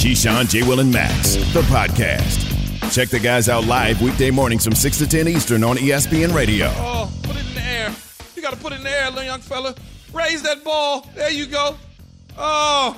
Keyshawn, J. Will, and Max, the podcast. Check the guys out live weekday mornings from 6 to 10 Eastern on ESPN Radio. Oh, put it in the air. You got to put it in the air, little young fella. Raise that ball. There you go. Oh.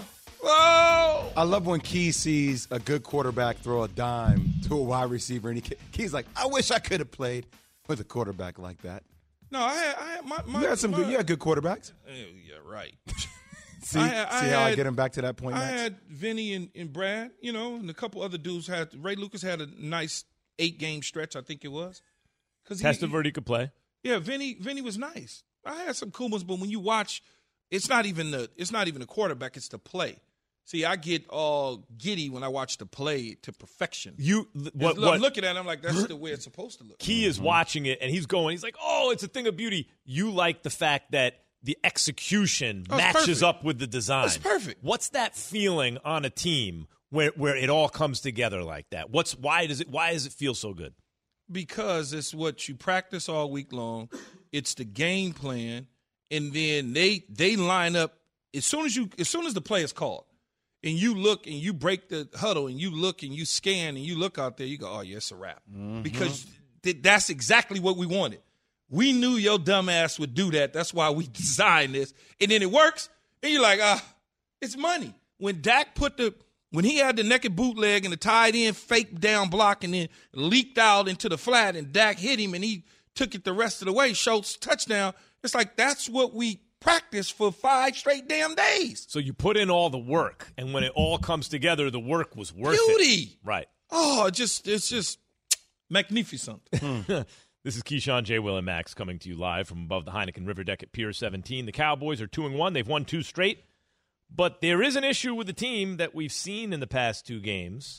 I love when Key sees a good quarterback throw a dime to a wide receiver, and Key's like, I wish I could have played with a quarterback like that. No, I had you had good quarterbacks. Yeah, right. See how I get him back to that point, Max? I had Vinny and Brad, and a couple other dudes Ray Lucas had a nice 8-game stretch, I think it was. Testaverde could play. Yeah, Vinny was nice. I had some cool ones, but when you watch, it's not even the quarterback, it's the play. See, I get all giddy when I watch the play to perfection. I'm looking at it, I'm like, that's the way it's supposed to look. Key is watching it, and he's like, oh, it's a thing of beauty. You like the fact that the execution matches up with the design. That's perfect. What's that feeling on a team where it all comes together like that? Why does it feel so good? Because it's what you practice all week long. It's the game plan, and then they line up as soon as the play is called. And you look and you break the huddle and you look and you scan and you look out there, you go, oh, yeah, it's a wrap. Mm-hmm. Because that's exactly what we wanted. We knew your dumb ass would do that. That's why we designed this. And then it works, and you're like, it's money. When Dak when he had the naked bootleg and the tied in fake down block and then leaked out into the flat and Dak hit him and he took it the rest of the way, Schultz touchdown, it's like that's what we practice for 5 straight damn days. So you put in all the work, and when it all comes together, the work was worth it. Right. Oh, it's just magnificent. This is Keyshawn, J. Will, and Max coming to you live from above the Heineken River Deck at Pier 17. The Cowboys are 2-1. They've won 2 straight. But there is an issue with the team that we've seen in the past 2 games,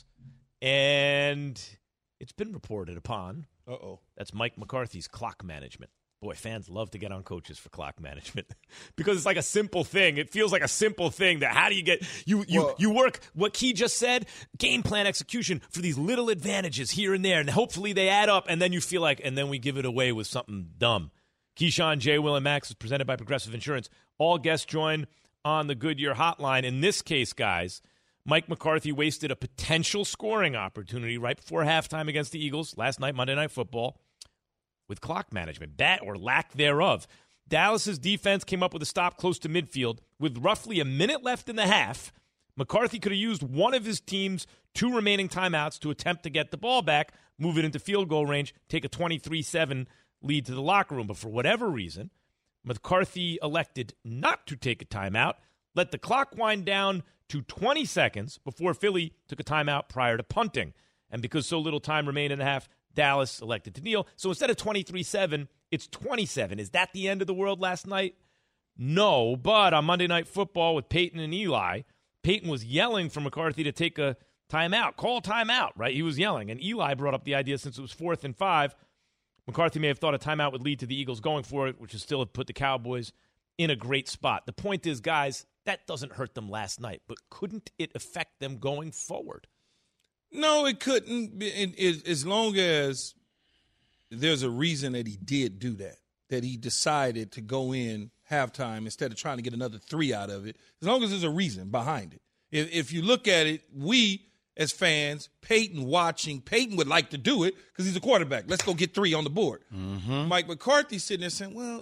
and it's been reported upon. Uh-oh. That's Mike McCarthy's clock management. Boy, fans love to get on coaches for clock management because it's like a simple thing. It feels like a simple thing that how do you get you work what Key just said, game plan execution for these little advantages here and there, and hopefully they add up, and then you feel like, and then we give it away with something dumb. Keyshawn, J. Will, and Max is presented by Progressive Insurance. All guests join on the Goodyear hotline. In this case, guys, Mike McCarthy wasted a potential scoring opportunity right before halftime against the Eagles last night, Monday Night Football, with clock management, that or lack thereof. Dallas's defense came up with a stop close to midfield. With roughly a minute left in the half, McCarthy could have used one of his team's 2 remaining timeouts to attempt to get the ball back, move it into field goal range, take a 23-7 lead to the locker room. But for whatever reason, McCarthy elected not to take a timeout, let the clock wind down to 20 seconds before Philly took a timeout prior to punting. And because so little time remained in the half, Dallas elected to kneel. So instead of 23-7, it's 27. Is that the end of the world last night? No, but on Monday Night Football with Peyton and Eli, Peyton was yelling for McCarthy to take a timeout. Call timeout, right? He was yelling. And Eli brought up the idea since it was 4th and 5. McCarthy may have thought a timeout would lead to the Eagles going for it, which would still have put the Cowboys in a great spot. The point is, guys, that doesn't hurt them last night, but couldn't it affect them going forward? No, it couldn't, as long as there's a reason that he did do that he decided to go in halftime instead of trying to get another 3 out of it, as long as there's a reason behind it. If you look at it, we as fans, Peyton would like to do it because he's a quarterback. Let's go get 3 on the board. Mm-hmm. Mike McCarthy sitting there saying, well,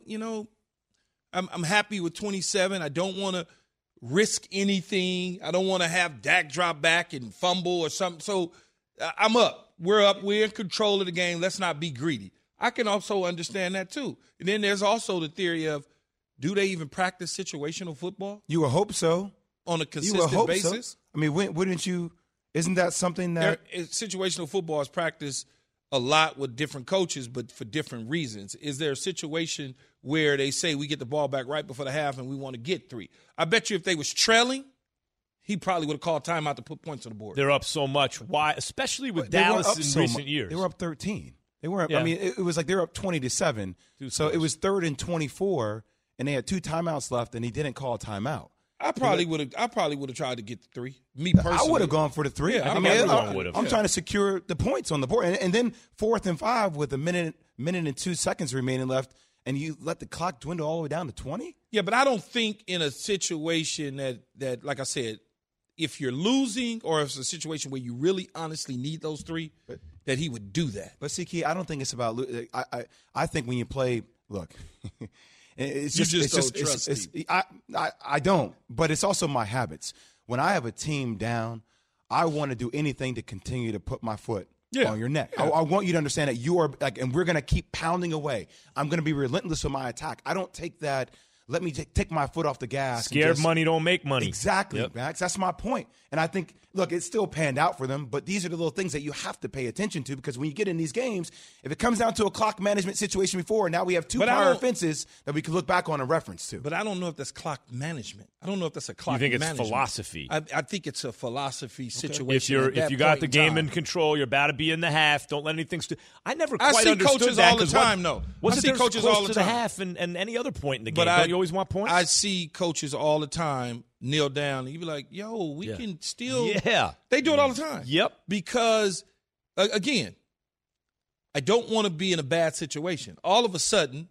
I'm happy with 27. I don't want to risk anything. I don't want to have Dak drop back and fumble or something. So I'm up. We're up. We're in control of the game. Let's not be greedy. I can also understand that too. And then there's also the theory of, do they even practice situational football? You would hope so. On a consistent basis? So. I mean, wouldn't you – isn't that something that – situational football is practiced a lot with different coaches, but for different reasons. Is there a situation where they say we get the ball back right before the half and we want to get 3? I bet you if they was trailing, he probably would have called timeout to put points on the board. They're up so much. Why? Especially with Dallas in recent years. They were up 13. They weren't. Yeah. I mean, it was like they were up 20-7. So it was 3rd and 24, and they had 2 timeouts left, and he didn't call a timeout. I probably would have tried to get the 3. Me personally, I would have gone for the 3. Yeah, I'm trying to secure the points on the board, and then 4th and 5 with a minute and 2 seconds remaining left, and you let the clock dwindle all the way down to 20. Yeah, but I don't think in a situation that like I said, if you're losing or if it's a situation where you really honestly need those three, that he would do that. But see, Key, I don't think it's about. I think when you play, look, it's You just don't trust Steve. I don't. But it's also my habits. When I have a team down, I want to do anything to continue to put my foot on your neck. Yeah. I want you to understand that you are like, and we're going to keep pounding away. I'm going to be relentless with my attack. I don't take that. Let me take my foot off the gas. Scared money don't make money. Exactly, Yep. Max. That's my point. And I think, look, it's still panned out for them, but these are the little things that you have to pay attention to because when you get in these games, if it comes down to a clock management situation before, now we have two prior offenses that we can look back on and reference to. But I don't know if that's clock management. I don't know if that's a clock You think it's management. philosophy? I think it's a philosophy situation. If you got the game in control, you're about to be in the half. Don't let anything. I never I quite see understood coaches that. all the time, though. What's I the see difference coaches close all the to the time. half and any other point in the game? But Don't you always want points? I see coaches all the time kneel down and you be like, yo, we can still. Yeah. They do it all the time. Yep. Because, again, I don't want to be in a bad situation. All of a sudden,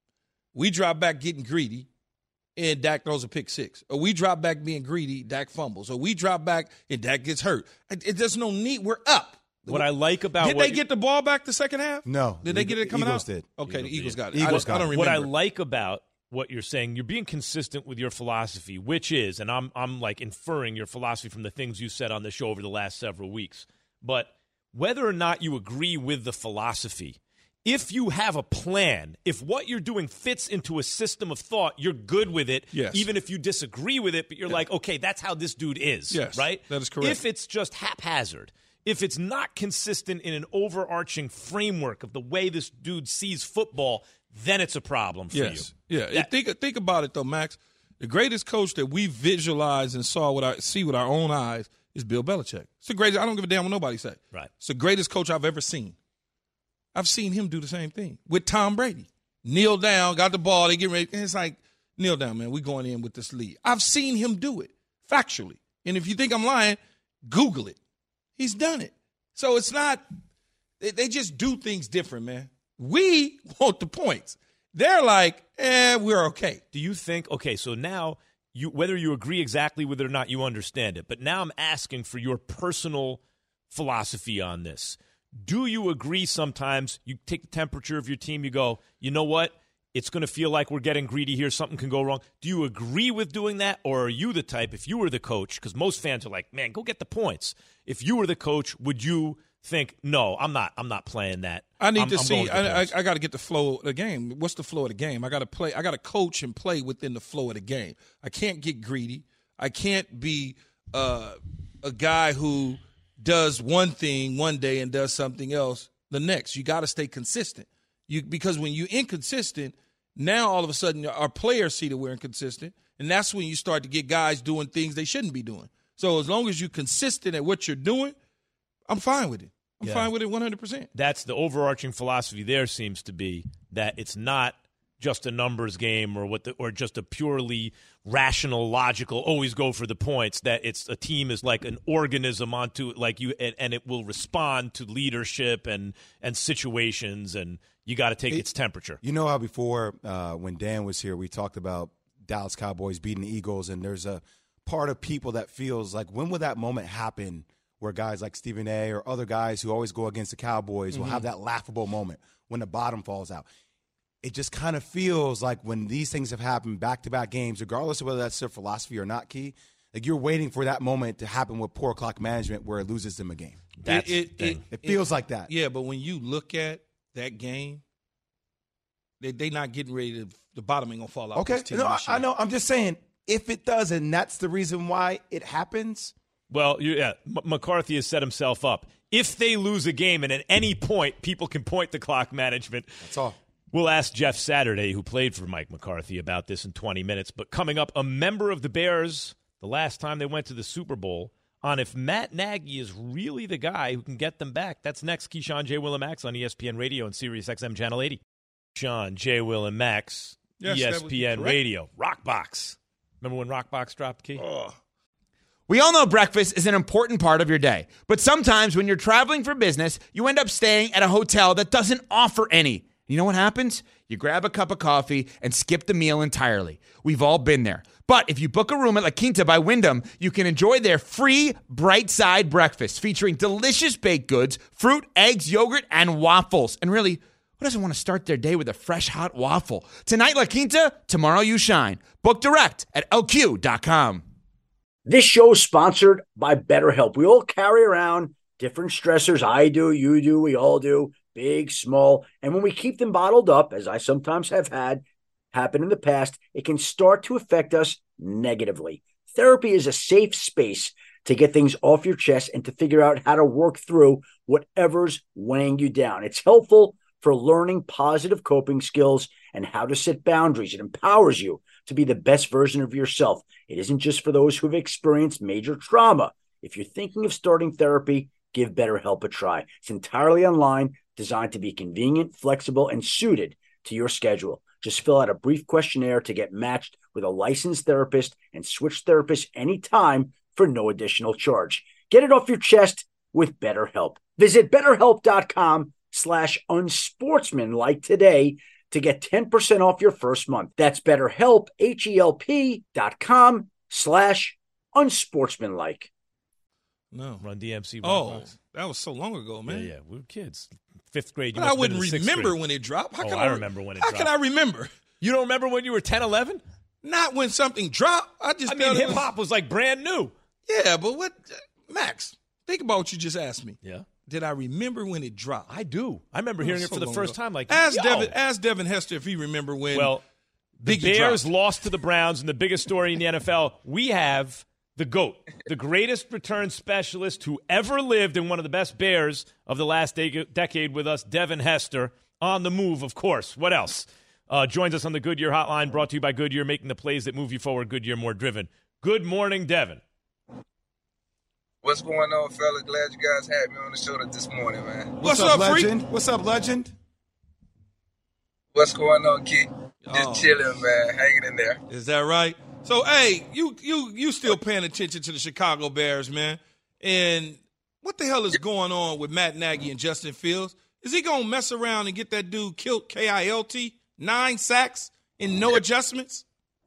we drop back getting greedy and Dak throws a pick six. Or we drop back being greedy, Dak fumbles. Or we drop back and Dak gets hurt. There's no need. We're up. What I like about Did they get the ball back the second half? No. Did they get it coming Eagles out? did. Okay, the Eagles got it. Eagles I don't remember. What I like about what you're saying, you're being consistent with your philosophy, which is, and I'm like inferring your philosophy from the things you said on the show over the last several weeks. But whether or not you agree with the philosophy, if you have a plan, if what you're doing fits into a system of thought, you're good with it, Yes. even if you disagree with it, but you're like, okay, that's how this dude is, Yes, right? that is correct. If it's just haphazard, if it's not consistent in an overarching framework of the way this dude sees football, then it's a problem for you. Yeah. Think about it, though, Max. The greatest coach that we visualized and see with our own eyes is Bill Belichick. It's the greatest. I don't give a damn what nobody say. Right. It's the greatest coach I've ever seen. I've seen him do the same thing with Tom Brady. Kneel down, got the ball, they get ready. And it's like, kneel down, man. We're going in with this lead. I've seen him do it factually. And if you think I'm lying, Google it. He's done it. So it's not – they just do things different, man. We want the points. They're like, we're okay. Do you think, okay, so now whether you agree exactly with it or not, you understand it. But now I'm asking for your personal philosophy on this. Do you agree sometimes you take the temperature of your team, you go, you know what? It's going to feel like we're getting greedy here. Something can go wrong. Do you agree with doing that? Or are you the type, if you were the coach, because most fans are like, man, go get the points. If you were the coach, would you think, no, I'm not playing that. I need to see. I I got to get the flow of the game. What's the flow of the game? I got to play. I got to coach and play within the flow of the game. I can't get greedy. I can't be a guy who does one thing one day and does something else the next. You got to stay consistent. Because when you're inconsistent, now all of a sudden our players see that we're inconsistent, and that's when you start to get guys doing things they shouldn't be doing. So as long as you're consistent at what you're doing, I'm fine with it. I'm fine with it 100%. That's the overarching philosophy there seems to be that it's not just a numbers game or just a purely rational, logical, always go for the points, that it's a team is like an organism onto like you and it will respond to leadership and situations, and you got to take its temperature. You know how before when Dan was here, we talked about Dallas Cowboys beating the Eagles, and there's a part of people that feels like when will that moment happen where guys like Stephen A. or other guys who always go against the Cowboys will have that laughable moment when the bottom falls out. It just kind of feels like when these things have happened back-to-back games, regardless of whether that's their philosophy or not, Key, like you're waiting for that moment to happen with poor clock management where it loses them a game. It feels like that. Yeah, but when you look at that game, they not getting ready to – the bottom ain't going to fall out. Okay, no, I know. I'm just saying if it does, and that's the reason why it happens. Well, McCarthy has set himself up. If they lose a game and at any point people can point to clock management. That's all. We'll ask Jeff Saturday, who played for Mike McCarthy, about this in 20 minutes. But coming up, a member of the Bears, the last time they went to the Super Bowl, on if Matt Nagy is really the guy who can get them back. That's next. Keyshawn, J. Will, and Max on ESPN Radio and Sirius XM Channel 80. Keyshawn, J. Will, and Max, yes, ESPN Radio. Rockbox. Remember when Rockbox dropped, Key? Oh. We all know breakfast is an important part of your day, but sometimes when you're traveling for business, you end up staying at a hotel that doesn't offer any. You know what happens? You grab a cup of coffee and skip the meal entirely. We've all been there. But if you book a room at La Quinta by Wyndham, you can enjoy their free Bright Side breakfast featuring delicious baked goods, fruit, eggs, yogurt, and waffles. And really, who doesn't want to start their day with a fresh, hot waffle? Tonight, La Quinta, tomorrow you shine. Book direct at LQ.com. This show is sponsored by BetterHelp. We all carry around different stressors. I do, you do, we all do, big, small. And when we keep them bottled up, as I sometimes have had happen in the past, it can start to affect us negatively. Therapy is a safe space to get things off your chest and to figure out how to work through whatever's weighing you down. It's helpful for learning positive coping skills and how to set boundaries. It empowers you to be the best version of yourself. It isn't just for those who have experienced major trauma. If you're thinking of starting therapy, give BetterHelp a try. It's entirely online, designed to be convenient, flexible, and suited to your schedule. Just fill out a brief questionnaire to get matched with a licensed therapist and switch therapists anytime for no additional charge. Get it off your chest with BetterHelp. Visit BetterHelp.com/unsportsmanlike today to get 10% off your first month. That's BetterHelp, HELP.com/unsportsmanlike. No. Run DMC. Oh, that was so long ago, man. Yeah, we were kids. 5th grade. But I wouldn't remember when it dropped. How can I remember when it dropped. How can I remember? You don't remember when you were 10, 11? Not when something dropped. I mean, hip-hop was like brand new. Yeah, but what? Max, think about what you just asked me. Yeah. Did I remember when it dropped? I do. I remember hearing it for the first time. Like, ask Devin Hester if he remember when. Well, the Biggie Bears dropped. lost to the Browns, and the biggest story in the NFL, we have the GOAT, the greatest return specialist who ever lived and one of the best Bears of the last decade with us, Devin Hester, on the move, of course. What else? Joins us on the Goodyear Hotline, brought to you by Goodyear, making the plays that move you forward. Goodyear, more driven. Good morning, Devin. What's going on, fella? Glad you guys had me on the show this morning, man. What's up, legend? What's up, legend? What's going on, Keith? Just chilling, man. Hanging in there. Is that right? So, hey, you still paying attention to the Chicago Bears, man. And what the hell is going on with Matt Nagy and Justin Fields? Is he going to mess around and get that dude killed, KILT, 9 sacks and no adjustments?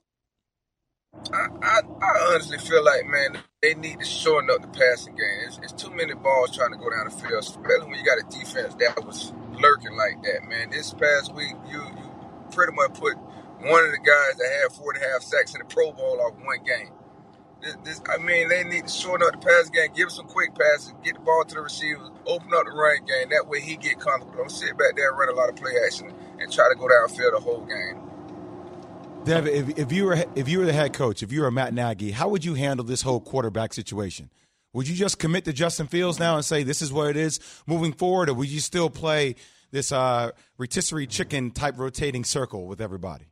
I honestly feel like, man, they need to shorten up the passing game. It's too many balls trying to go down the field, especially when you got a defense that was lurking like that, man. This past week, you pretty much put one of the guys that had 4.5 sacks in the Pro Bowl off one game. They need to shorten up the pass game, give some quick passes, get the ball to the receivers, open up the run game. That way he get comfortable. Don't sit back there and run a lot of play action and try to go downfield the whole game. Dev, if you were the head coach, if you were Matt Nagy, how would you handle this whole quarterback situation? Would you just commit to Justin Fields now and say this is what it is moving forward, or would you still play this rotisserie chicken type rotating circle with everybody?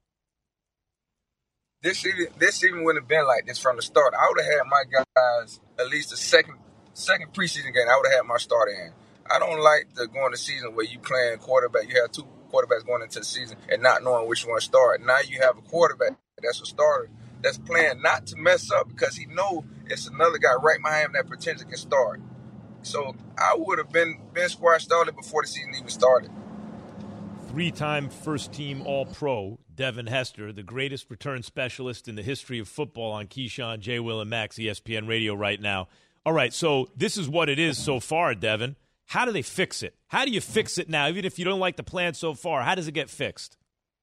This even wouldn't have been like this from the start. I would have had my guys at least the second preseason game. I would have had my starter in. I don't like the going to season where you playing quarterback. You have 2 quarterbacks going into the season and not knowing which one to start. Now you have a quarterback that's a starter that's playing not to mess up because he know it's another guy right behind him that potentially can start. So I would have been squashed on it before the season even started. 3-time first-team All-Pro, Devin Hester, the greatest return specialist in the history of football on Keyshawn, J. Will, and Max, ESPN Radio right now. All right, so this is what it is so far, Devin. How do they fix it? How do you fix it now? Even if you don't like the plan so far, how does it get fixed?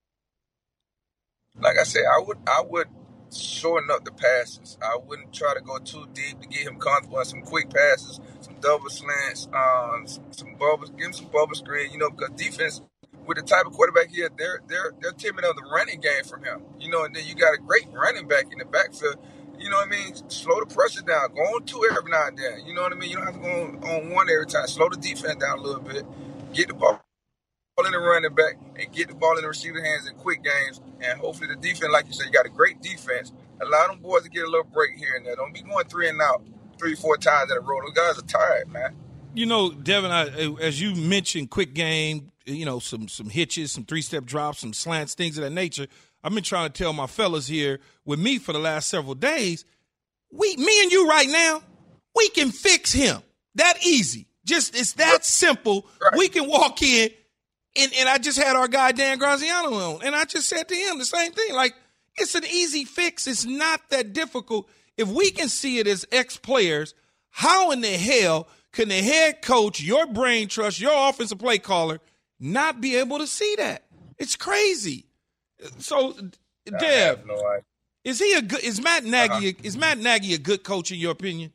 Like I said, I would shorten up the passes. I wouldn't try to go too deep to get him comfortable on some quick passes, some double slants, some bubbles, give him some bubble screen, because defense, with the type of quarterback he is, they're timid of the running game from him. And then you got a great running back in the backfield. You know what I mean? Slow the pressure down. Go on 2 every now and then. You know what I mean? You don't have to go on 1 every time. Slow the defense down a little bit. Get the ball in the running back and get the ball in the receiver's hands in quick games. And hopefully the defense, like you said, you got a great defense. Allow them boys to get a little break here and there. Don't be going 3 and out 3-4 times in a row. Those guys are tired, man. Devin, as you mentioned, quick game, some hitches, some 3-step drops, some slants, things of that nature. I've been trying to tell my fellas here with me for the last several days, me and you right now, we can fix him. That easy. It's that simple. Right. We can walk in, and I just had our guy Dan Graziano on, and I just said to him the same thing. Like, It's an easy fix. It's not that difficult. If we can see it as ex-players, how in the hell can the head coach, your brain trust, your offensive play caller, not be able to see that? It's crazy. So, Dev, is Matt Nagy a good coach in your opinion?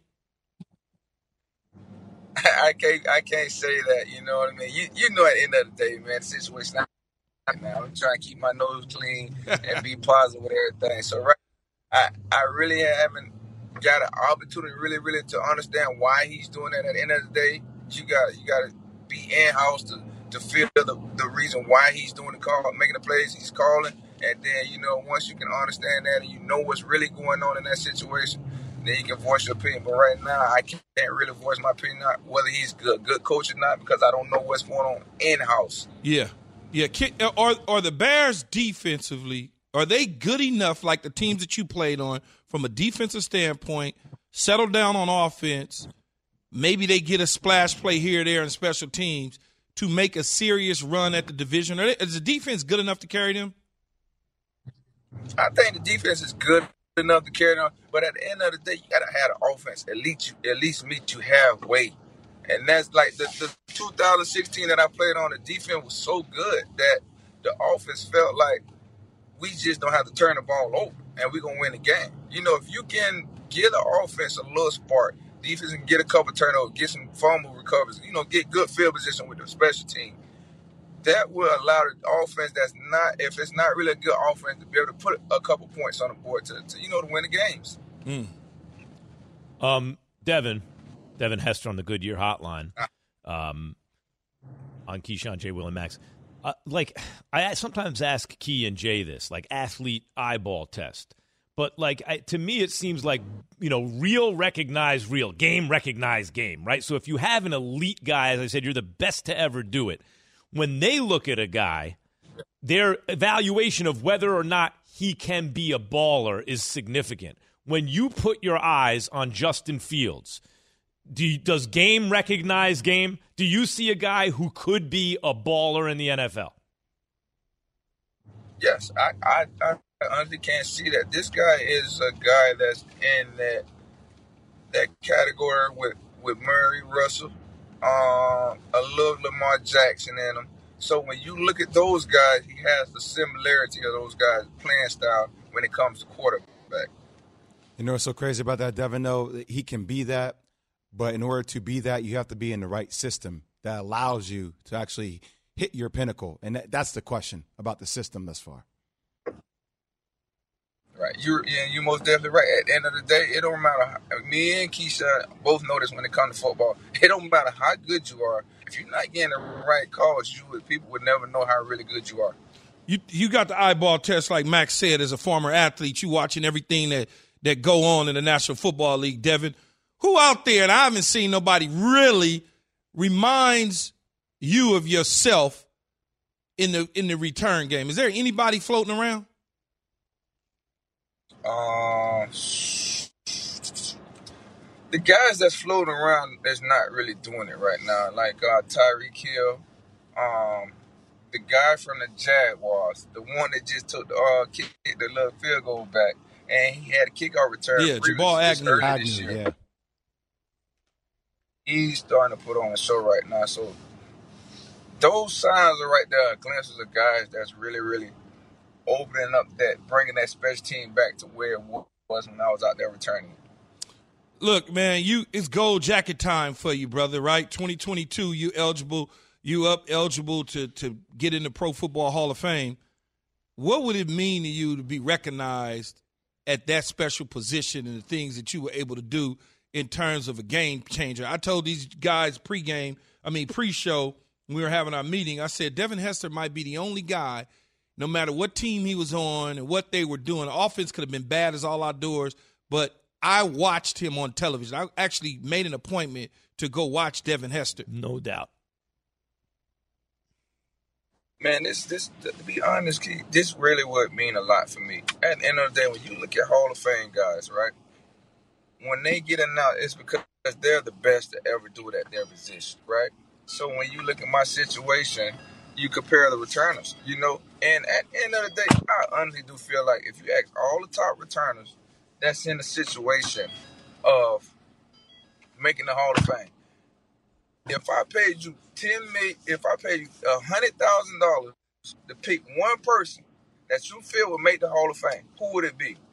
I can't say that. You know what I mean? You know, at the end of the day, man, the situation now. I'm trying to keep my nose clean and be positive with everything. So I really haven't got an opportunity really to understand why he's doing that. At the end of the day, you got to be in-house to feel the reason why he's doing the call, making the plays he's calling. And then, you know, once you can understand that and you know what's really going on in that situation, then you can voice your opinion. But right now, I can't really voice my opinion on whether he's good coach or not, because I don't know what's going on in-house. Yeah. Are the Bears defensively, are they good enough, like the teams that you played on, from a defensive standpoint, settle down on offense, maybe they get a splash play here or there in special teams to make a serious run at the division? Is the defense good enough to carry them? I think the defense is good enough to carry them, but at the end of the day, you got to have the offense at least meet you halfway. And that's like the 2016 that I played on, the defense was so good that the offense felt like we just don't have to turn the ball over and we're going to win the game. You know, if you can get the offense a little spark, defense can get a couple turnovers, get some fumble recoveries, you know, get good field position with the special team, that will allow the offense if it's not really a good offense, to be able to put a couple points on the board to win the games. Devin Hester on the Goodyear Hotline, on Keyshawn, J. Will, and Max. I sometimes ask Key and Jay this, like athlete eyeball test. But, to me, it seems like, you know, real recognize real, game recognize game, right? So if you have an elite guy, as I said, you're the best to ever do it. When they look at a guy, their evaluation of whether or not he can be a baller is significant. When you put your eyes on Justin Fields, does game recognize game? Do you see a guy who could be a baller in the NFL? Yes, I honestly can't see that. This guy is a guy that's in that category with Murray, Russell, a little Lamar Jackson in him. So when you look at those guys, he has the similarity of those guys' playing style when it comes to quarterback. You know what's so crazy about that, Devin, though? He can be that. But in order to be that, you have to be in the right system that allows you to actually hit your pinnacle. And that's the question about the system thus far. Right. You're most definitely right. At the end of the day, it don't matter. Me and Keisha both know this when it comes to football. It don't matter how good you are. If you're not getting the right calls, people would never know how really good you are. You got the eyeball test, like Max said, as a former athlete. You watching everything that go on in the National Football League, Devin. Who out there, and I haven't seen nobody really reminds you of yourself in the return game? Is there anybody floating around? The guys that's floating around that's not really doing it right now, like Tyreek Hill, the guy from the Jaguars, the one that just took the little field goal back, and he had a kickoff return. Yeah, Jamal Agnew this year. Yeah. He's starting to put on a show right now. So those signs are right there, glimpses of guys that's really, really opening up bringing that special team back to where it was when I was out there returning. Look, man, it's gold jacket time for you, brother, right? 2022, you eligible to get in the Pro Football Hall of Fame. What would it mean to you to be recognized at that special position and the things that you were able to do in terms of a game changer? I told these guys pre-show, when we were having our meeting, I said Devin Hester might be the only guy, no matter what team he was on and what they were doing. The offense could have been bad as all outdoors, but I watched him on television. I actually made an appointment to go watch Devin Hester. No doubt. Man, this to be honest, Keith, this really would mean a lot for me. At the end of the day, when you look at Hall of Fame guys, right, when they get announced, it's because they're the best to ever do it at their position, right? So when you look at my situation, you compare the returners. You know, And at the end of the day, I honestly do feel like if you ask all the top returners that's in the situation of making the Hall of Fame, if I paid you if I paid you $100,000 to pick one person that you feel would make the Hall of Fame, who would it be?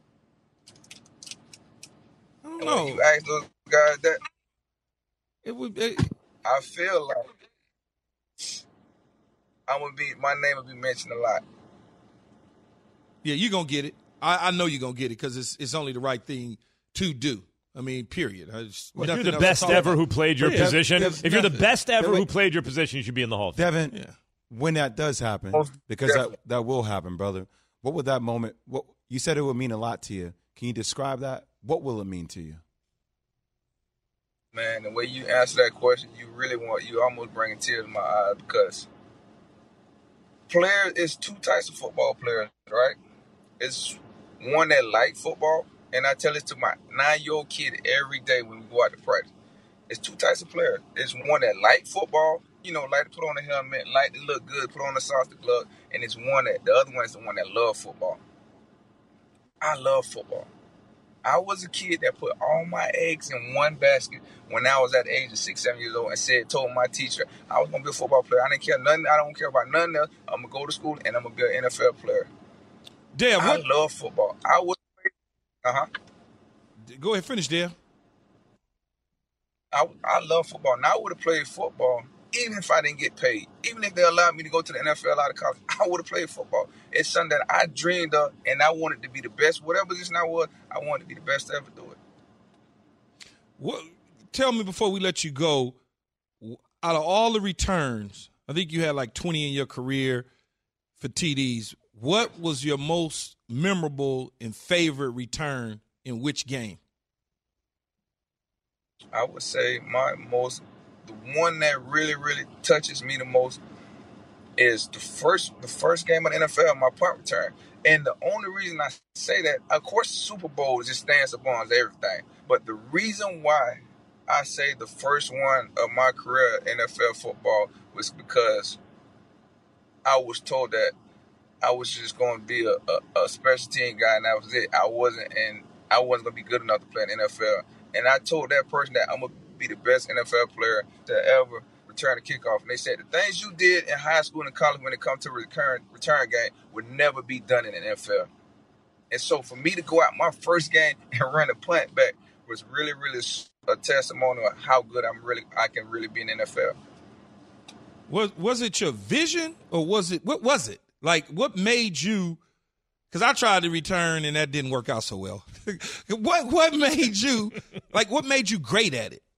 I don't And know. when you ask those guys that, It would. I feel like my name would be mentioned a lot. Yeah, you're going to get it. I know you're going to get it because it's only the right thing to do. I mean, period. If you're the best ever who played your position, if you're the best ever who played your position, you should be in the Hall of Fame. Devin, when that does happen, because that will happen, brother, what would that moment, you said it would mean a lot to you. Can you describe that? What will it mean to you? Man, the way you answer that question, you almost bring a tear to my eyes because players, it's two types of football players, right? It's one that like football, and I tell this to my 9-year-old kid every day when we go out to practice. It's two types of players. It's one that like football, like to put on a helmet, like to look good, put on the socks, the glove, and the other one is the one that love football. I love football. I was a kid that put all my eggs in one basket when I was at the age of 6, 7 years old and told my teacher I was going to be a football player. I didn't care nothing. I don't care about nothing else. I'm going to go to school and I'm going to be an NFL player. Dale, I love football. I would. Go ahead, finish, Dale. I love football. And I would have played football even if I didn't get paid. Even if they allowed me to go to the NFL out of college, I would have played football. It's something that I dreamed of, and I wanted to be the best. Whatever position I was, I wanted to be the best to ever do it. Tell me before we let you go, out of all the returns, I think you had like 20 in your career for TDs. What was your most memorable and favorite return in which game? I would say the one that really, really touches me the most is the first game of the NFL, my punt return. And the only reason I say that, of course, the Super Bowl just stands upon everything. But the reason why I say the first one of my career in NFL football was because I was told that I was just going to be a special team guy, and that was it. I wasn't going to be good enough to play in the NFL. And I told that person that I'm going to be the best NFL player to ever return a kickoff. And they said the things you did in high school and college when it comes to a return game would never be done in the NFL. And so for me to go out my first game and run a punt back was really, really a testimony of how good I can really be in the NFL. Was it your vision or what was it? Like, what made you – because I tried to return and that didn't work out so well. What made you – what made you great at it?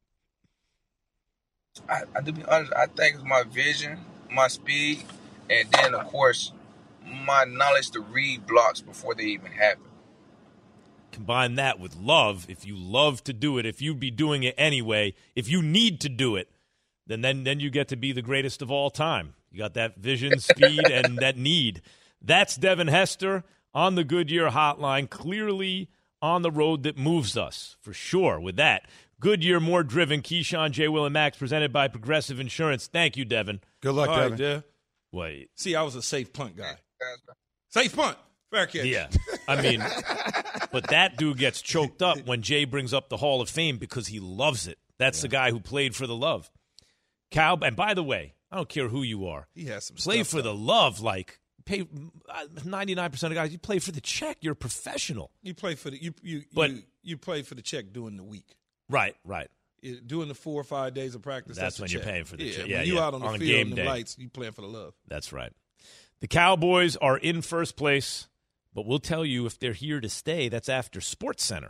To be honest, I think it's my vision, my speed, and then, of course, my knowledge to read blocks before they even happen. Combine that with love. If you love to do it, if you be doing it anyway, if you need to do it, then you get to be the greatest of all time. You got that vision, speed, and that need. That's Devin Hester on the Goodyear Hotline, clearly on the road that moves us, for sure, with that. Goodyear, more driven. Keyshawn, J. Will, and Max, presented by Progressive Insurance. Thank you, Devin. Good luck, Devin. Right, Wait. See, I was a safe punt guy. Safe punt. Fair catch. Yeah. I mean, but that dude gets choked up when Jay brings up the Hall of Fame because he loves it. That's the guy who played for the love. And by the way, I don't care who you are. He has some play stuff, for the love, pay 99% of guys. You play for the check. You're a professional. You play for the you play for the check during the week. Right. Doing the 4 or 5 days of practice. That's when you're paying for the check. When you out on the field game and day. the lights, you playing for the love. That's right. The Cowboys are in first place, but we'll tell you if they're here to stay. That's after SportsCenter.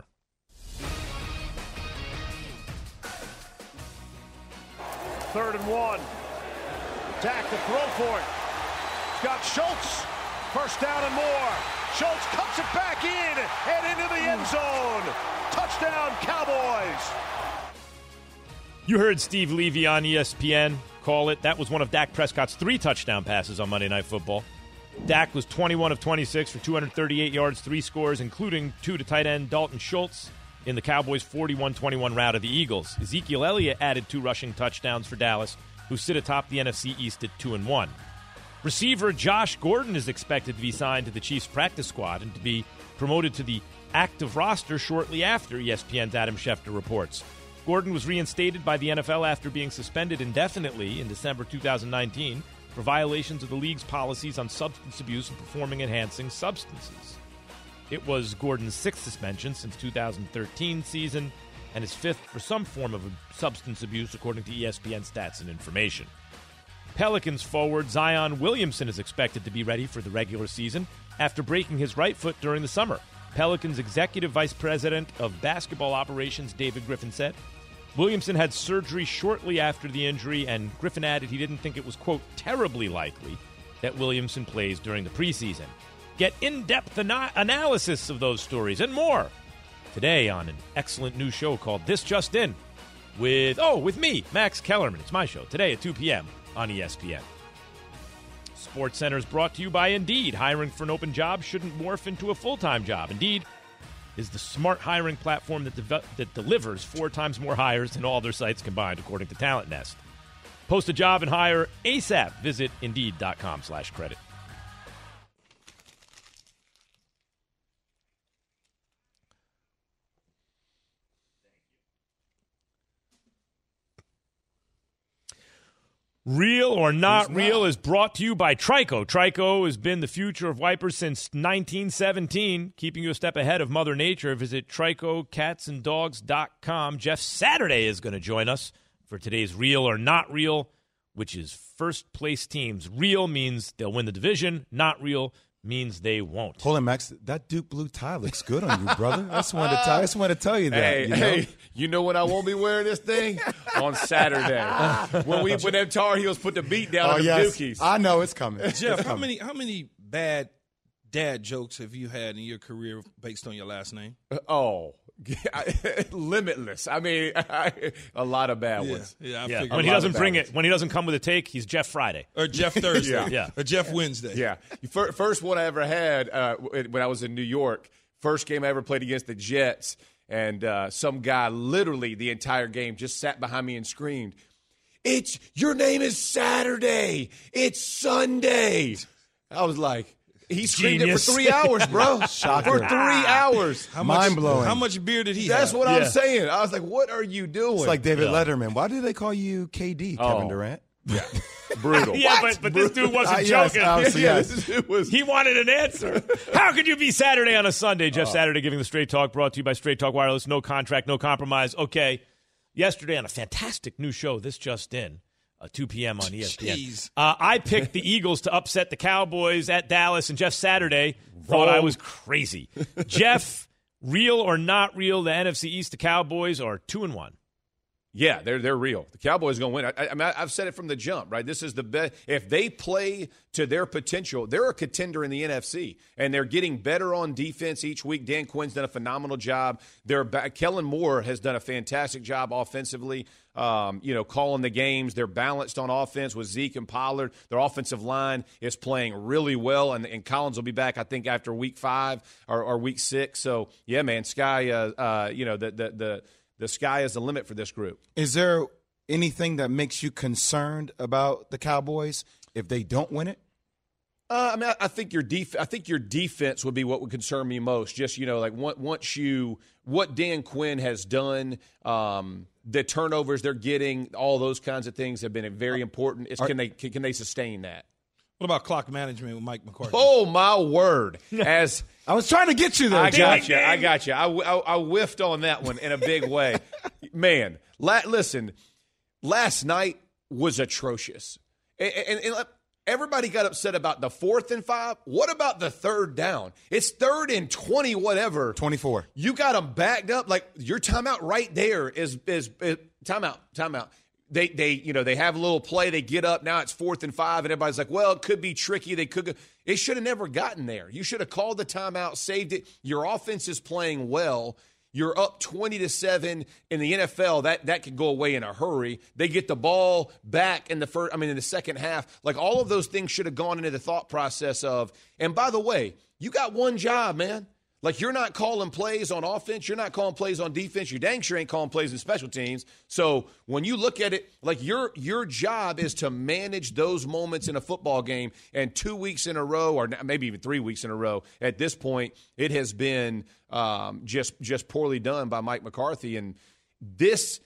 Third and 1. Dak to throw for it. He's got Schultz. First down and more. Schultz cuts it back in and into the end zone. Touchdown, Cowboys. You heard Steve Levy on ESPN call it. That was one of Dak Prescott's 3 touchdown passes on Monday Night Football. Dak was 21 of 26 for 238 yards, 3 scores, including 2 to tight end Dalton Schultz in the Cowboys' 41-21 rout of the Eagles. Ezekiel Elliott added 2 rushing touchdowns for Dallas, who sit atop the NFC East at 2-1. Receiver Josh Gordon is expected to be signed to the Chiefs practice squad and to be promoted to the active roster shortly after, ESPN's Adam Schefter reports. Gordon was reinstated by the NFL after being suspended indefinitely in December 2019 for violations of the league's policies on substance abuse and performing-enhancing substances. It was Gordon's 6th suspension since 2013 season and his 5th for some form of substance abuse, according to ESPN Stats and Information. Pelicans forward Zion Williamson is expected to be ready for the regular season after breaking his right foot during the summer. Pelicans Executive Vice President of Basketball Operations David Griffin said. Williamson had surgery shortly after the injury, and Griffin added he didn't think it was, quote, terribly likely that Williamson plays during the preseason. Get in-depth analysis of those stories and more today on an excellent new show called This Just In with me, Max Kellerman. It's my show today at 2 p.m. on ESPN. SportsCenter is brought to you by Indeed. Hiring for an open job shouldn't morph into a full-time job. Indeed is the smart hiring platform that delivers 4 times more hires than all their sites combined, according to Talent Nest. Post a job and hire ASAP. Visit Indeed.com/credit. Real or Not Real is brought to you by Trico. Trico has been the future of wipers since 1917, keeping you a step ahead of Mother Nature. Visit TricoCatsAndDogs.com. Jeff Saturday is going to join us for today's Real or Not Real, which is first-place teams. Real means they'll win the division. Not real means they won't. Hold on, Max. That Duke blue tie looks good on you, brother. I just wanted to tell you that. Hey, you know when I won't be wearing this thing? On Saturday. when them Tar Heels put the beat down on the Dukies. I know it's coming. Jeff, how many bad dad jokes have you had in your career based on your last name? Limitless. I mean, a lot of bad ones. Yeah. When he doesn't bring it, when he doesn't come with a take, he's Jeff Friday or Jeff Thursday, yeah, or Jeff Wednesday. Yeah. First one I ever had when I was in New York. First game I ever played against the Jets, and some guy literally the entire game just sat behind me and screamed, "Your name is Saturday. It's Sunday." I was like. He screamed it for 3 hours, bro. Shocker. For 3 hours. Mind-blowing. How much beer did he That's have? what I'm saying. I was like, what are you doing? It's like David Letterman. Why do they call you KD, Kevin Durant? Yeah. Brutal. Yeah, but this dude wasn't joking. Yes. He wanted an answer. How could you be Saturday on a Sunday? Jeff Saturday giving the Straight Talk, brought to you by Straight Talk Wireless. No contract, no compromise. Okay. Yesterday on a fantastic new show, This Just In. 2 p.m. on ESPN. I picked the Eagles to upset the Cowboys at Dallas, and Jeff Saturday thought I was crazy. Jeff, real or not real, the NFC East, the Cowboys are 2-1. Yeah, they're real. The Cowboys are going to win. I mean, I've said it from the jump, right? This is the best. If they play to their potential, they're a contender in the NFC, and they're getting better on defense each week. Dan Quinn's done a phenomenal job. Kellen Moore has done a fantastic job offensively, calling the games. They're balanced on offense with Zeke and Pollard. Their offensive line is playing really well, and Collins will be back, I think, after week 5 or week 6. So, yeah, man, the sky is the limit for this group. Is there anything that makes you concerned about the Cowboys if they don't win it? I think your defense would be what would concern me most. Just what Dan Quinn has done, the turnovers they're getting, all those kinds of things have been very important. Can they sustain that? What about clock management with Mike McCarthy? Oh, my word. As I was trying to get you there, I got you. I whiffed on that one in a big way. Man, listen, last night was atrocious. And everybody got upset about the 4th and 5. What about the 3rd down? It's 3rd and 20, whatever. 24. You got them backed up. Like, your timeout right there is timeout. They have a little play. They get up. Now it's 4th and 5, and everybody's like, well, it could be tricky. They could go. It should have never gotten there. You should have called the timeout, saved it. Your offense is playing well. You're up 20-7 in the NFL. That could go away in a hurry. They get the ball back in the second half. Like, all of those things should have gone into the thought process of, and by the way, you got one job, man. Like, you're not calling plays on offense. You're not calling plays on defense. You dang sure ain't calling plays in special teams. So when you look at it, like, your job is to manage those moments in a football game. And 2 weeks in a row, or maybe even 3 weeks in a row, at this point, it has been just poorly done by Mike McCarthy. And this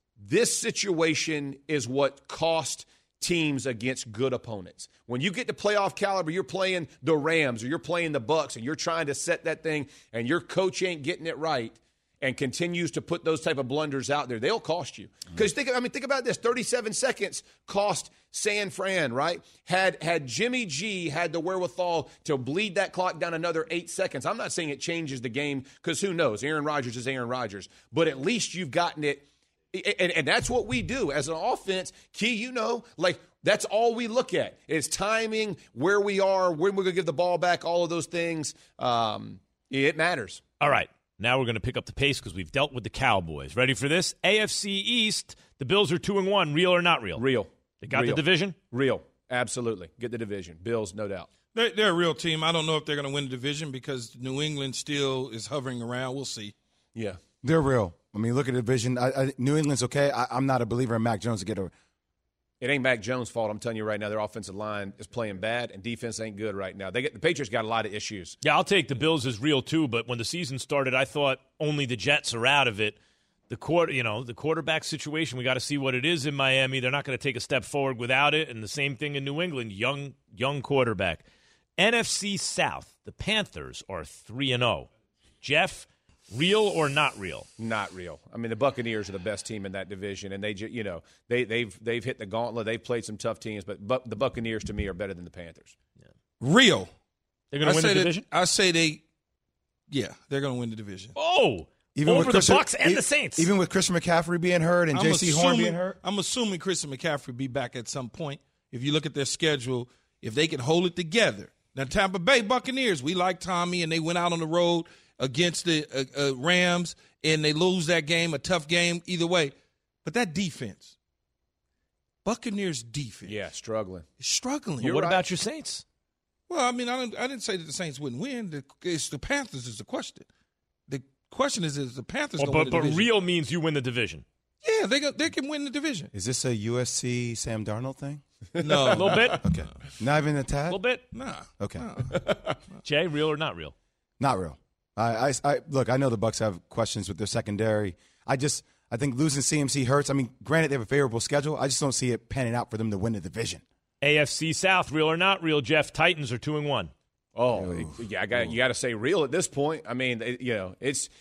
situation is what cost teams against good opponents. When you get to playoff caliber, you're playing the Rams or you're playing the Bucks and you're trying to set that thing and your coach ain't getting it right and continues to put those type of blunders out there, they'll cost you. Because think about this, 37 seconds cost San Fran, right? Had Jimmy G had the wherewithal to bleed that clock down another 8 seconds, I'm not saying it changes the game, because who knows? Aaron Rodgers is Aaron Rodgers. But at least you've gotten it. And that's what we do as an offense. Key, like, that's all we look at is timing, where we are, when we're going to give the ball back, all of those things. It matters. All right. Now we're going to pick up the pace because we've dealt with the Cowboys. Ready for this? AFC East, the Bills are 2-1. Real or not real? Real. They got the division? Real. Absolutely. Get the division. Bills, no doubt. They're a real team. I don't know if they're going to win the division because New England still is hovering around. We'll see. Yeah. They're real. I mean, look at the division. New England's okay. I'm not a believer in Mac Jones to get over. It ain't Mac Jones' fault. I'm telling you right now, their offensive line is playing bad, and defense ain't good right now. The Patriots got a lot of issues. Yeah, I'll take the Bills as real too. But when the season started, I thought only the Jets are out of it. The quarterback situation, we got to see what it is in Miami. They're not going to take a step forward without it. And the same thing in New England, young quarterback. NFC South, the Panthers are 3-0. Jeff. Real or not real? Not real. I mean, the Buccaneers are the best team in that division, and they've hit the gauntlet. They've played some tough teams, but the Buccaneers to me are better than the Panthers. Yeah. Real. They're going to win the division. I say they're going to win the division. Oh, even over the Bucs and the Saints. Even with Christian McCaffrey being hurt and J.C. Horn being hurt, I'm assuming Christian McCaffrey be back at some point. If you look at their schedule, if they can hold it together. Now, Tampa Bay Buccaneers, we like Tommy, and they went out on the road against the Rams, and they lose that game, a tough game either way. But that defense, Buccaneers defense. Yeah, struggling. Struggling. What about your Saints? Well, I mean, I didn't say that the Saints wouldn't win. It's the Panthers is the question. The question is the Panthers going to win the division? But real means you win the division. Yeah, they can win the division. Is this a USC Sam Darnold thing? No. A little bit? Okay. Not even a tad? A little bit? Nah. Okay. Nah. Jay, real or not real? Not real. I look, I know the Bucs have questions with their secondary. I think losing CMC hurts. I mean, granted, they have a favorable schedule. I just don't see it panning out for them to win the division. AFC South, real or not real, Jeff? Titans are 2-1. Oh, yeah, you got to say real at this point. I mean, it's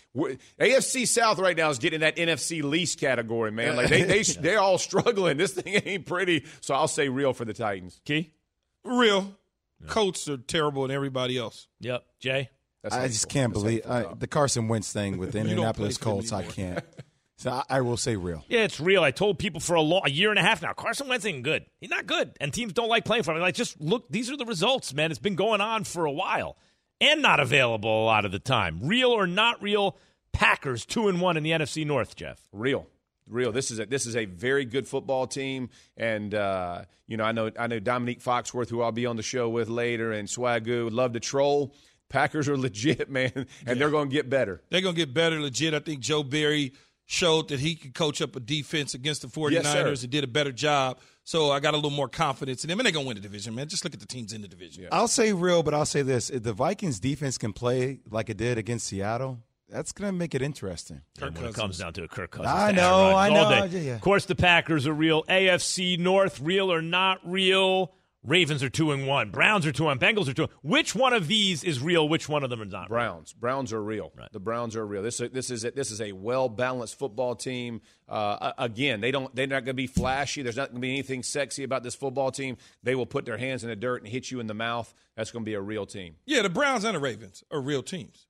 AFC South right now is getting that NFC least category, man. Like they're all struggling. This thing ain't pretty. So I'll say real for the Titans. Key? Real. Yeah. Colts are terrible and everybody else. Yep. Jay? I just can't believe the Carson Wentz thing with the Indianapolis Colts. I can't. So I will say real. Yeah, it's real. I told people for a year and a half now, Carson Wentz ain't good. He's not good, and teams don't like playing for him. Like, just look, these are the results, man. It's been going on for a while and not available a lot of the time. Real or not real, Packers 2-1 in the NFC North, Jeff. Real. This is a very good football team, and I know Dominique Foxworth, who I'll be on the show with later, and Swagoo would love to troll. Packers are legit, man, and they're going to get better. They're going to get better legit. I think Joe Barry showed that he could coach up a defense against the 49ers and did a better job. So I got a little more confidence in them, and they're going to win the division, man. Just look at the teams in the division. Yeah. I'll say real, but I'll say this. If the Vikings defense can play like it did against Seattle, that's going to make it interesting. When it comes down to it, Kirk Cousins. I know. Yeah. Of course, the Packers are real. AFC North, real or not real? Ravens are 2-1. Browns are 2-1. Bengals are 2-1. Which one of these is real? Which one of them is not? Browns. Browns are real. Right. The Browns are real. This is a well balanced football team. Again, they're not going to be flashy. There's not going to be anything sexy about this football team. They will put their hands in the dirt and hit you in the mouth. That's going to be a real team. Yeah, the Browns and the Ravens are real teams.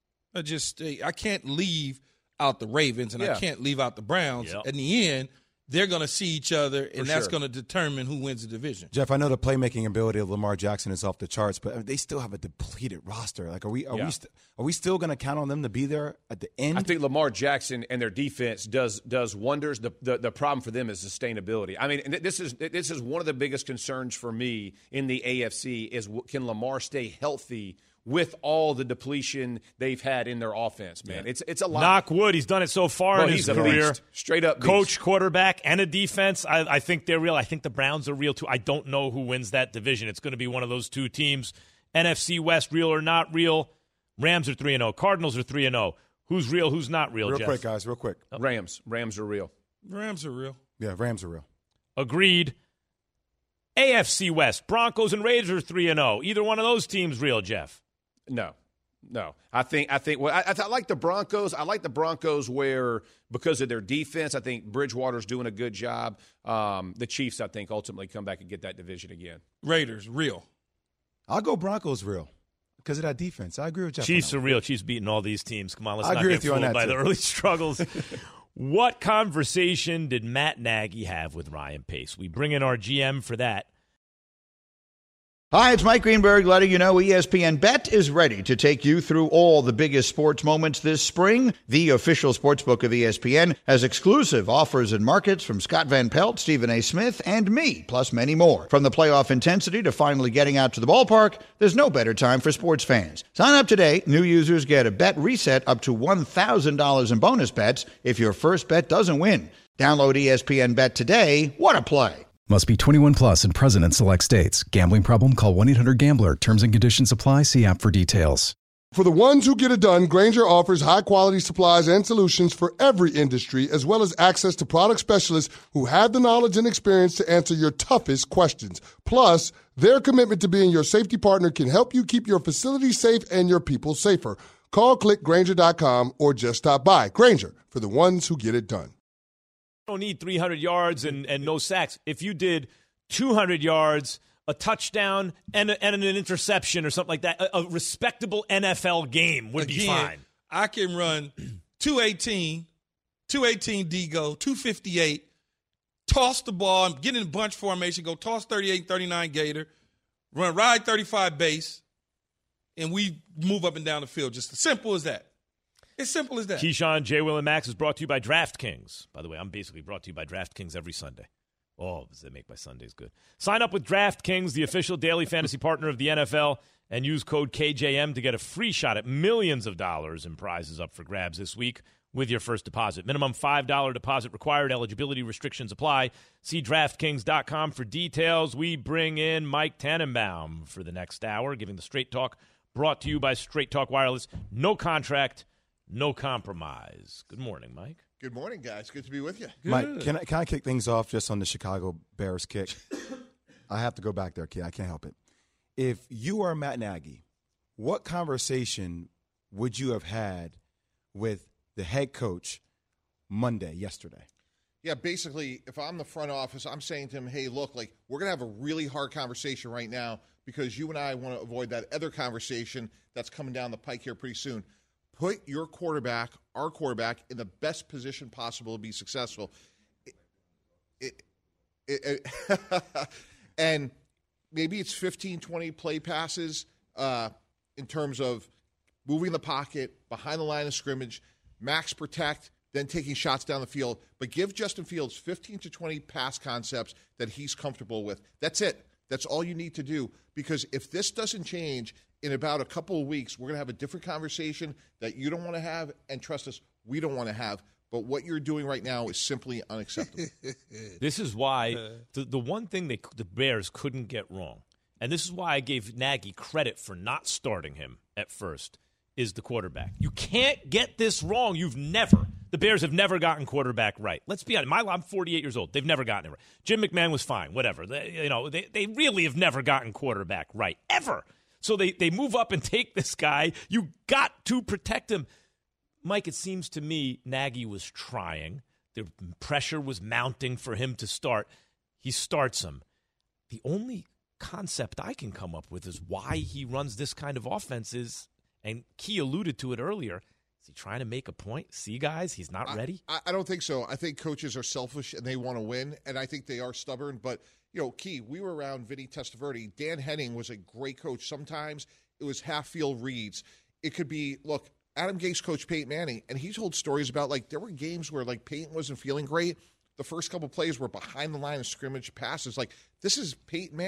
I can't leave out the Ravens and I can't leave out the Browns. Yep. In the end, they're going to see each other, and that's going to determine who wins the division. Jeff, I know the playmaking ability of Lamar Jackson is off the charts, but they still have a depleted roster. Like, are we still going to count on them to be there at the end? I think Lamar Jackson and their defense does wonders. The problem for them is sustainability. I mean, this is one of the biggest concerns for me in the AFC is can Lamar stay healthy with all the depletion they've had in their offense, man. Yeah. It's a lot. Knock wood, he's done it so far in his he's a career. beast. Straight up beast. Coach, quarterback, and a defense. I think they're real. I think the Browns are real, too. I don't know who wins that division. It's going to be one of those two teams. NFC West, real or not real. Rams are 3-0. Cardinals are 3-0. Who's real, who's not real, Real Jeff? quick, guys, real quick. Rams are real. Rams are real. Yeah, Rams are real. Agreed. AFC West, Broncos and Raiders are 3-0. Either one of those teams real, Jeff? No. I think. Well, I like the Broncos. I like the Broncos where because of their defense, I think Bridgewater's doing a good job. The Chiefs, I think, ultimately come back and get that division again. Raiders real. I'll go Broncos real because of that defense. I agree with Jeff. Chiefs are real. Chiefs beating all these teams. Come on, let's I not agree get with you on fooled that, by too. the early struggles. What conversation did Matt Nagy have with Ryan Pace? We bring in our GM for that. Hi, it's Mike Greenberg letting you know ESPN Bet is ready to take you through all the biggest sports moments this spring. The official sportsbook of ESPN has exclusive offers and markets from Scott Van Pelt, Stephen A. Smith, and me, plus many more. From the playoff intensity to finally getting out to the ballpark, there's no better time for sports fans. Sign up today. New users get a bet reset up to $1,000 in bonus bets if your first bet doesn't win. Download ESPN Bet today. What a play. Must be 21 plus and present in select states. Gambling problem? Call 1-800-GAMBLER. Terms and conditions apply. See app for details. For the ones who get it done, Grainger offers high-quality supplies and solutions for every industry, as well as access to product specialists who have the knowledge and experience to answer your toughest questions. Plus, their commitment to being your safety partner can help you keep your facility safe and your people safer. Call, click Grainger.com, or just stop by. Grainger, for the ones who get it done. Don't need 300 yards and no sacks. If you did 200 yards, a touchdown, and an interception or something like that, a respectable NFL game would be fine. I can run 218 D-go, 258, toss the ball, get in bunch formation, go toss 38, 39 Gator, ride 35 base, and we move up and down the field. Just as simple as that. It's simple as that. Keyshawn, J. Will, and Max is brought to you by DraftKings. By the way, I'm basically brought to you by DraftKings every Sunday. Oh, does that make my Sundays good? Sign up with DraftKings, the official daily fantasy partner of the NFL, and use code KJM to get a free shot at millions of dollars in prizes up for grabs this week with your first deposit. Minimum $5 deposit required. Eligibility restrictions apply. See DraftKings.com for details. We bring in Mike Tannenbaum for the next hour, giving the Straight Talk, brought to you by Straight Talk Wireless. No contract, no compromise. Good morning, Mike. Good morning, guys. Good to be with you. Good. Mike, can I kick things off just on the Chicago Bears kick? I have to go back there, kid. I can't help it. If you are Matt Nagy, what conversation would you have had with the head coach yesterday? Yeah, basically, if I'm the front office, I'm saying to him, hey, look, like we're going to have a really hard conversation right now because you and I want to avoid that other conversation that's coming down the pike here pretty soon. Put your quarterback, our quarterback, in the best position possible to be successful. And maybe it's 15, 20 play passes in terms of moving the pocket, behind the line of scrimmage, max protect, then taking shots down the field. But give Justin Fields 15 to 20 pass concepts that he's comfortable with. That's it. That's all you need to do. Because if this doesn't change in about a couple of weeks, we're going to have a different conversation that you don't want to have, and trust us, we don't want to have. But what you're doing right now is simply unacceptable. This is why the one thing the Bears couldn't get wrong, and this is why I gave Nagy credit for not starting him at first, is the quarterback. You can't get this wrong. The Bears have never gotten quarterback right. Let's be honest. I'm 48 years old. They've never gotten it right. Jim McMahon was fine, whatever. They really have never gotten quarterback right, ever. So they move up and take this guy. You got to protect him. Mike, it seems to me Nagy was trying. The pressure was mounting for him to start. He starts him. The only concept I can come up with is why he runs this kind of offenses, and Key alluded to it earlier. Is he trying to make a point? See, guys, he's not ready? I don't think so. I think coaches are selfish and they want to win, and I think they are stubborn. But, Key, we were around Vinny Testaverde. Dan Henning was a great coach. Sometimes it was half-field reads. It could be, look, Adam Gase coached Peyton Manning, and he told stories about, there were games where, Peyton wasn't feeling great. The first couple plays were behind the line of scrimmage passes. This is Peyton Manning.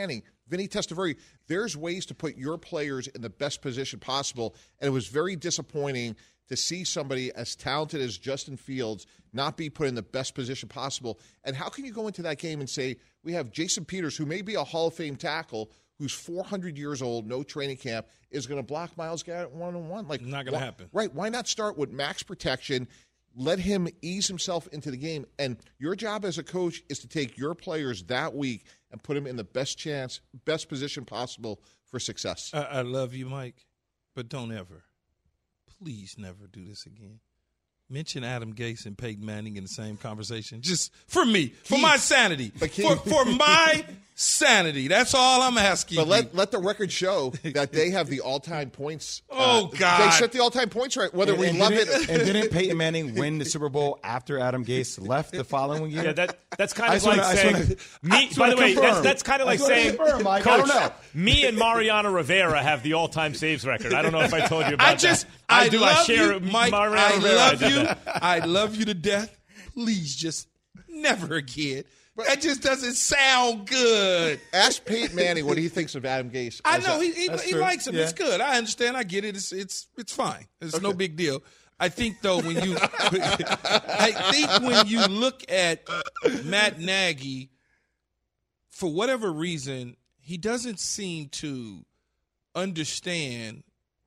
Vinny Testaverde, there's ways to put your players in the best position possible, and it was very disappointing to see somebody as talented as Justin Fields not be put in the best position possible. And how can you go into that game and say, we have Jason Peters, who may be a Hall of Fame tackle, who's 400 years old, no training camp, is going to block Myles Garrett one-on-one? Like, not going to happen. Right. Why not start with max protection, let him ease himself into the game? And your job as a coach is to take your players that week and put them in the best position possible for success. I love you, Mike, but don't ever, please never do this again. Mention Adam Gase and Peyton Manning in the same conversation. Just for me, for my sanity. For my sanity. That's all I'm asking. But let the record show that they have the all-time points. God. They set the all-time points right, whether we love it. And didn't Peyton Manning win the Super Bowl after Adam Gase left the following year? Yeah, that's kind of like saying by the way, that's kind of like saying, Coach, I don't know. Me and Mariano Rivera have the all-time saves record. I don't know if I told you about that. I love you, Mike. Mariano Rivera. love you. I love you to death. Please just never again. That just doesn't sound good. Ask Peyton Manning what he thinks of Adam Gase. I know he likes him. Yeah. It's good. I understand. I get it. It's fine. It's no big deal. I think though when you look at Matt Nagy, for whatever reason, he doesn't seem to understand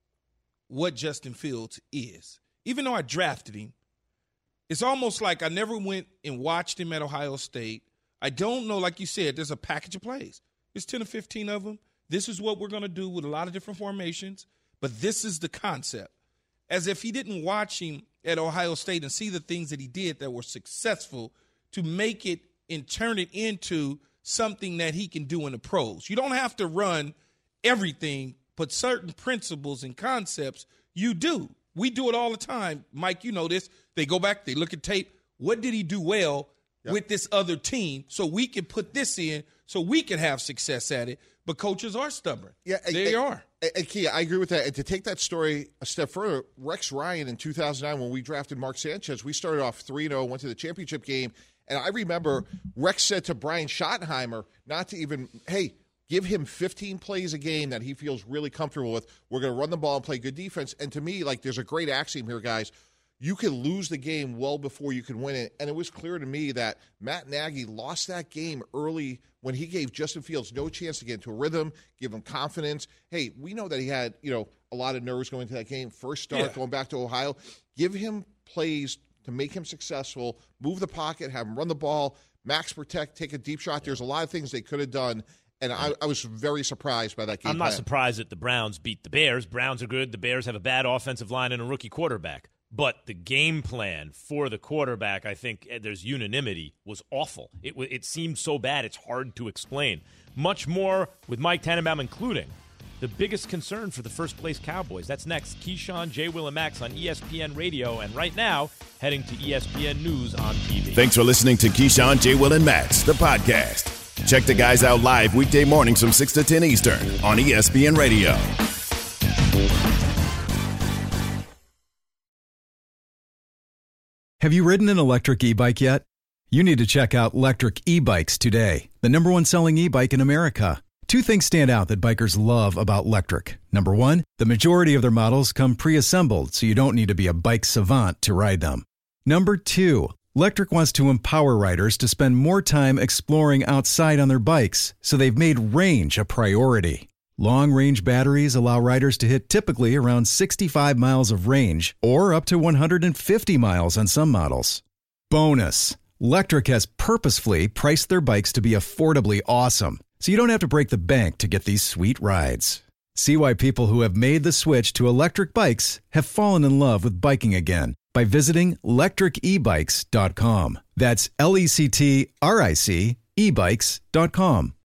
what Justin Fields is. Even though I drafted him, it's almost like I never went and watched him at Ohio State. I don't know, like you said, there's a package of plays. There's 10 or 15 of them. This is what we're going to do with a lot of different formations, but this is the concept. As if he didn't watch him at Ohio State and see the things that he did that were successful to make it and turn it into something that he can do in the pros. You don't have to run everything, but certain principles and concepts you do. We do it all the time. Mike, you know this. They go back, they look at tape. What did he do well with this other team so we can put this in so we can have success at it? But coaches are stubborn. Yeah, they are. And Kia, I agree with that. And to take that story a step further, Rex Ryan in 2009, when we drafted Mark Sanchez, we started off 3-0, went to the championship game. And I remember Rex said to Brian Schottenheimer not to even, hey, give him 15 plays a game that he feels really comfortable with. We're going to run the ball and play good defense. And to me, like, there's a great axiom here, guys. You can lose the game well before you can win it. And it was clear to me that Matt Nagy lost that game early when he gave Justin Fields no chance to get into a rhythm, give him confidence. Hey, we know that he had, a lot of nerves going into that game. First start, going back to Ohio. Give him plays to make him successful, move the pocket, have him run the ball, max protect, take a deep shot. There's a lot of things they could have done. And I was very surprised by that game. I'm not surprised that the Browns beat the Bears. Browns are good. The Bears have a bad offensive line and a rookie quarterback. But the game plan for the quarterback, I think there's unanimity, was awful. It seemed so bad it's hard to explain. Much more with Mike Tannenbaum including the biggest concern for the first-place Cowboys. That's next. Keyshawn, J. Will, and Max on ESPN Radio. And right now, heading to ESPN News on TV. Thanks for listening to Keyshawn, J. Will, and Max, the podcast. Check the guys out live weekday mornings from 6 to 10 Eastern on ESPN Radio. Have you ridden an electric e-bike yet? You need to check out Lectric E-Bikes today, the #1 selling e-bike in America. Two things stand out that bikers love about Lectric. Number one, the majority of their models come pre-assembled, so you don't need to be a bike savant to ride them. Number two, Lectric wants to empower riders to spend more time exploring outside on their bikes, so they've made range a priority. Long-range batteries allow riders to hit typically around 65 miles of range or up to 150 miles on some models. Bonus, Lectric has purposefully priced their bikes to be affordably awesome, so you don't have to break the bank to get these sweet rides. See why people who have made the switch to electric bikes have fallen in love with biking again by visiting lectricebikes.com. That's LECTRIC ebikes.com.